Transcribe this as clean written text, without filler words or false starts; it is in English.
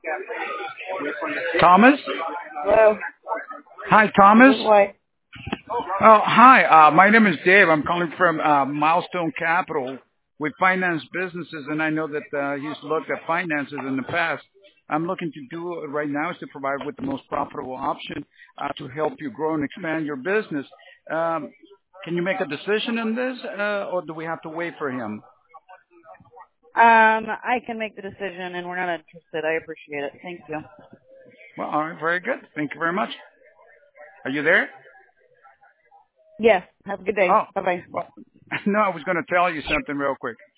Thomas? Hello. Hi, Thomas. This is White. Oh, hi. My name is Dave. I'm calling from Milestone Capital. We finance businesses, and I know that he's looked at finances in the past. I'm looking to do it right now is to provide with the most profitable option to help you grow and expand your business. Can you make a decision on this, or do we have to wait for him? I can make the decision, and we're not interested. I appreciate it. Thank you. Well, all right, very good. Thank you very much. Are you there? Yes. Have a good day. Oh, Bye-bye. well, no, I was going to tell you something real quick.